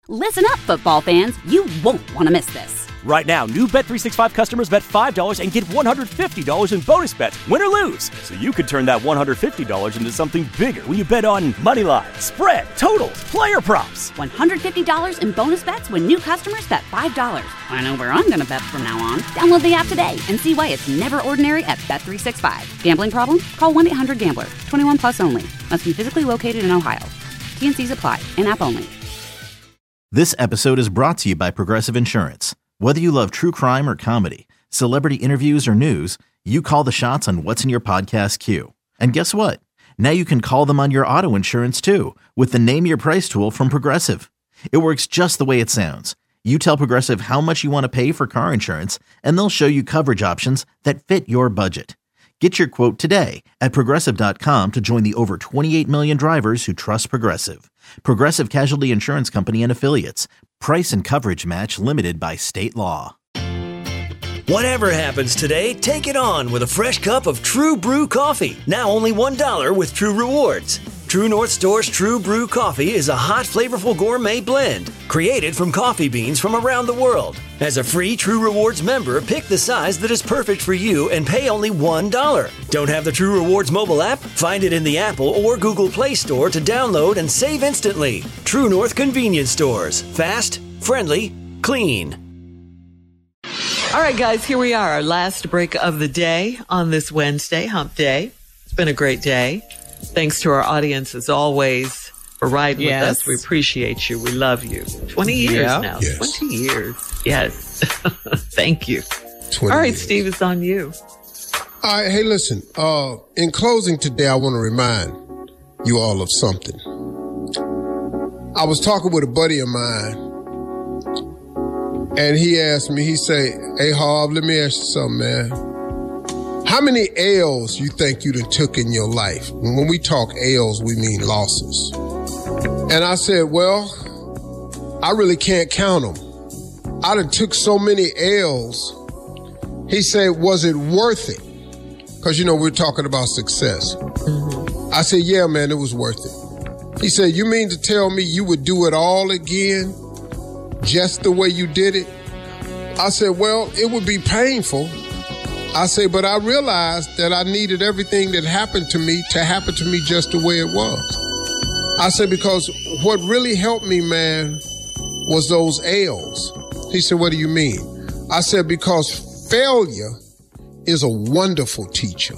Listen up, football fans. You won't want to miss this. Right now, new Bet365 customers bet $5 and get $150 in bonus bets, win or lose. So you could turn that $150 into something bigger when you bet on money line, spread, totals, player props. $150 in bonus bets when new customers bet $5. I know where I'm going to bet from now on. Download the app today and see why it's never ordinary at Bet365. Gambling problem? Call 1-800-GAMBLER. 21 plus only. Must be physically located in Ohio. T&Cs apply. In-app only. This episode is brought to you by Progressive Insurance. Whether you love true crime or comedy, celebrity interviews or news, you call the shots on what's in your podcast queue. And guess what? Now you can call them on your auto insurance too with the Name Your Price tool from Progressive. It works just the way it sounds. You tell Progressive how much you want to pay for car insurance, and they'll show you coverage options that fit your budget. Get your quote today at Progressive.com to join the over 28 million drivers who trust Progressive. Progressive Casualty Insurance Company and Affiliates. Price and coverage match limited by state law. Whatever happens today, take it on with a fresh cup of True Brew coffee. Now only $1 with True Rewards. True North Store's True Brew coffee is a hot, flavorful gourmet blend created from coffee beans from around the world. As a free True Rewards member, pick the size that is perfect for you and pay only $1. Don't have the True Rewards mobile app? Find it in the Apple or Google Play Store to download and save instantly. True North Convenience Stores. Fast, friendly, clean. All right, guys, here we are, our last break of the day on this Wednesday, Hump Day. It's been a great day. Thanks to our audience, as always, for riding with us. We appreciate you. We love you. 20 years now. Yes. 20 years. Yes. Thank you. All right, years. Steve, it's on you. All right, hey, listen. In closing today, I want to remind you all of something. I was talking with a buddy of mine, and he asked me, he say, hey, Harv, let me ask you something, man. How many L's you think you done took in your life? When we talk L's, we mean losses. And I said, well, I really can't count them. I done took so many L's. He said, was it worth it? Because, you know, we're talking about success. I said, yeah, man, it was worth it. He said, you mean to tell me you would do it all again just the way you did it? I said, well, it would be painful. I say, but I realized that I needed everything that happened to me to happen to me just the way it was. I said, because what really helped me, man, was those L's. He said, what do you mean? I said, because failure is a wonderful teacher.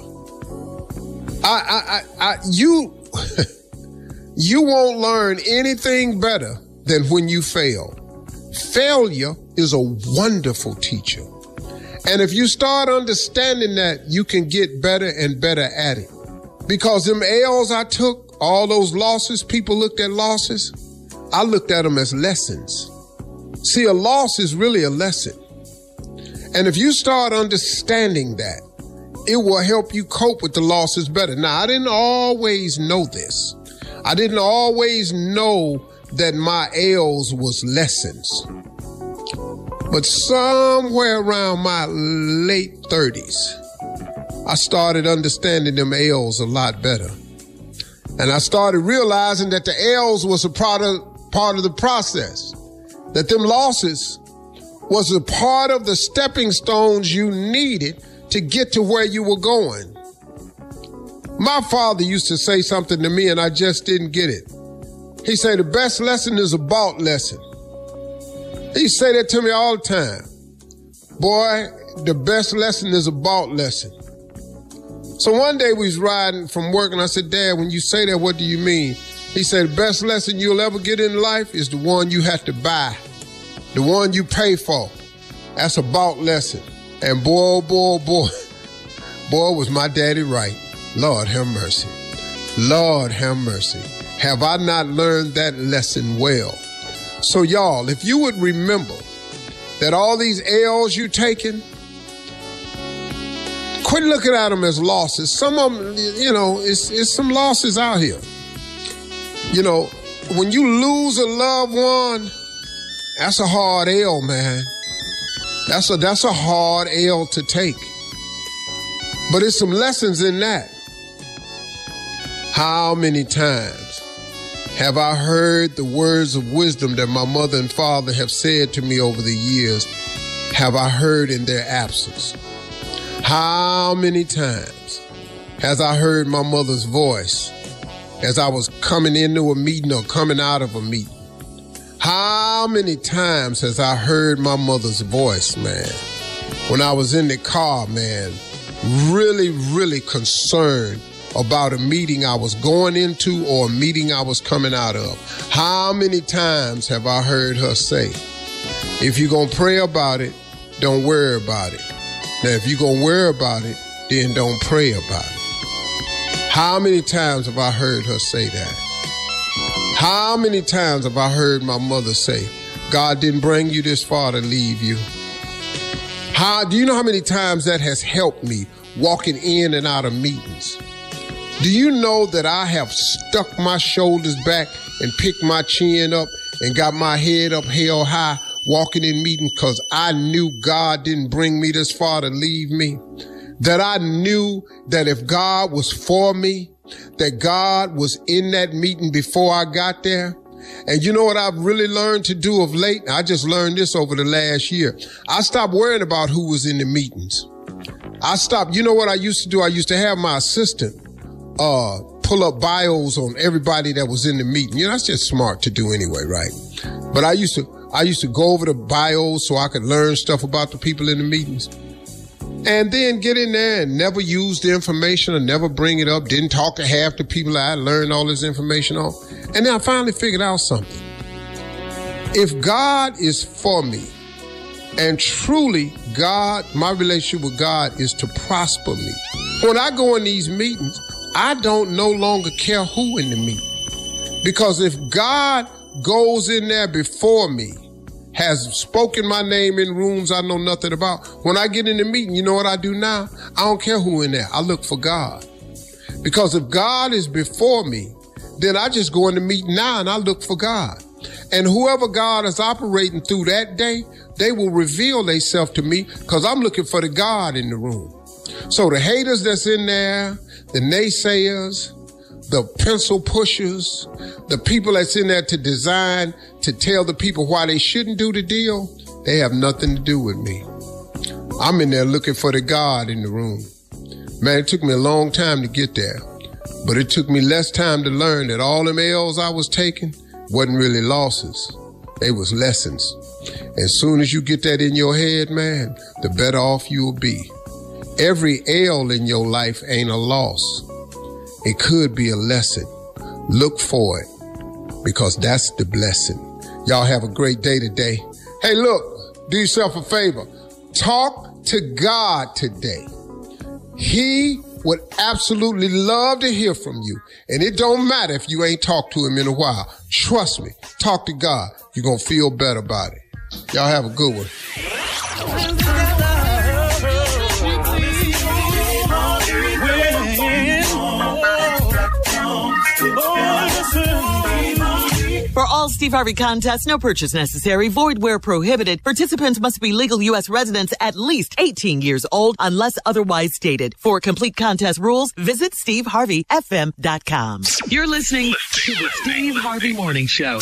You won't learn anything better than when you fail. Failure is a wonderful teacher. And if you start understanding that, you can get better and better at it. Because them L's I took, all those losses, people looked at losses, I looked at them as lessons. See, a loss is really a lesson. And if you start understanding that, it will help you cope with the losses better. Now, I didn't always know this. I didn't always know that my L's was lessons. But somewhere around my late 30s, I started understanding them L's a lot better. And I started realizing that the L's was a part of the process. That them losses was a part of the stepping stones you needed to get to where you were going. My father used to say something to me and I just didn't get it. He said, the best lesson is a bought lesson. He used to say that to me all the time. Boy, the best lesson is a bought lesson. So one day we was riding from work and I said, Dad, when you say that, what do you mean? He said, the best lesson you'll ever get in life is the one you have to buy. The one you pay for. That's a bought lesson. And boy, was my daddy right. Lord have mercy. Lord have mercy. Have I not learned that lesson well? So y'all, if you would remember that all these L's you taking, quit looking at them as losses. Some of them, you know, it's some losses out here. You know, when you lose a loved one, that's a hard L, man. That's a hard L to take. But there's some lessons in that. How many times Have I heard the words of wisdom that my mother and father have said to me over the years? Have I heard in their absence? How many times has I heard my mother's voice as I was coming into a meeting or coming out of a meeting? How many times has I heard my mother's voice, man, when I was in the car, man, really, really concerned about a meeting I was going into or a meeting I was coming out of? How many times have I heard her say, if you're going to pray about it, don't worry about it. Now, if you're going to worry about it, then don't pray about it. How many times have I heard her say that? How many times have I heard my mother say, God didn't bring you this far to leave you? Do you know how many times that has helped me walking in and out of meetings? Do you know that I have stuck my shoulders back and picked my chin up and got my head up held high walking in meetings because I knew God didn't bring me this far to leave me? That I knew that if God was for me, that God was in that meeting before I got there. And you know what I've really learned to do of late? I just learned this over the last year. I stopped worrying about who was in the meetings. I stopped. You know what I used to do? I used to have my assistant pull up bios on everybody that was in the meeting. You know, that's just smart to do anyway, right? But I used to go over the bios so I could learn stuff about the people in the meetings. And then get in there and never use the information or never bring it up. Didn't talk to half the people that I learned all this information on. And then I finally figured out something. If God is for me, and truly God, my relationship with God is to prosper me. When I go in these meetings, I don't no longer care who in the meeting. Because if God goes in there before me, has spoken my name in rooms I know nothing about, when I get in the meeting, you know what I do now? I don't care who in there. I look for God. Because if God is before me, then I just go in the meeting now and I look for God. And whoever God is operating through that day, they will reveal themselves to me because I'm looking for the God in the room. So the haters that's in there, the naysayers, the pencil pushers, the people that's in there to design, to tell the people why they shouldn't do the deal, they have nothing to do with me. I'm in there looking for the God in the room. Man, it took me a long time to get there, but it took me less time to learn that all them L's I was taking wasn't really losses. They was lessons. As soon as you get that in your head, man, the better off you'll be. Every L in your life ain't a loss. It could be a lesson. Look for it because that's the blessing. Y'all have a great day today. Hey, look, do yourself a favor. Talk to God today. He would absolutely love to hear from you. And it don't matter if you ain't talked to him in a while. Trust me, talk to God. You're going to feel better about it. Y'all have a good one. For all Steve Harvey contests, no purchase necessary, void where prohibited. Participants must be legal U.S. residents at least 18 years old unless otherwise stated. For complete contest rules, visit SteveHarveyFM.com. You're listening to the Steve Harvey Morning Show.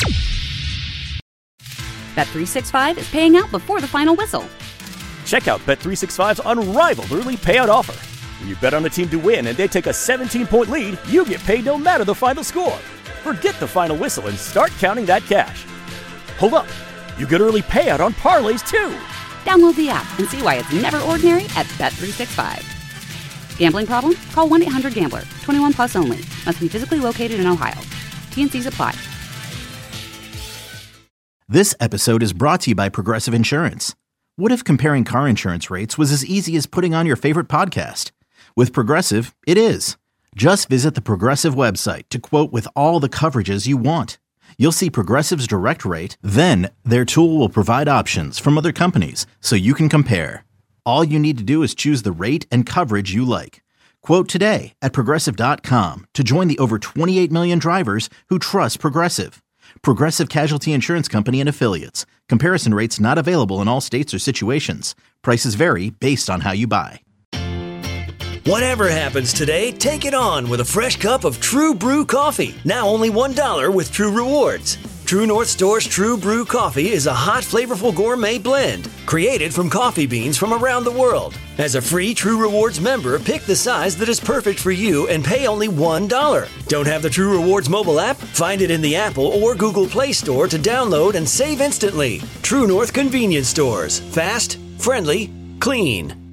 Bet365 is paying out before the final whistle. Check out Bet365's unrivaled early payout offer. When you bet on a team to win and they take a 17-point lead, you get paid no matter the final score. Forget the final whistle and start counting that cash. Hold up. You get early payout on parlays, too. Download the app and see why it's never ordinary at Bet365. Gambling problem? Call 1-800-GAMBLER. 21 plus only. Must be physically located in Ohio. T&Cs apply. This episode is brought to you by Progressive Insurance. What if comparing car insurance rates was as easy as putting on your favorite podcast? With Progressive, it is. Just visit the Progressive website to quote with all the coverages you want. You'll see Progressive's direct rate, then their tool will provide options from other companies so you can compare. All you need to do is choose the rate and coverage you like. Quote today at Progressive.com to join the over 28 million drivers who trust Progressive. Progressive Casualty Insurance Company and Affiliates. Comparison rates not available in all states or situations. Prices vary based on how you buy. Whatever happens today, take it on with a fresh cup of True Brew coffee. Now only $1 with True Rewards. True North Store's True Brew coffee is a hot, flavorful gourmet blend created from coffee beans from around the world. As a free True Rewards member, pick the size that is perfect for you and pay only $1. Don't have the True Rewards mobile app? Find it in the Apple or Google Play Store to download and save instantly. True North Convenience Stores. Fast, friendly, clean.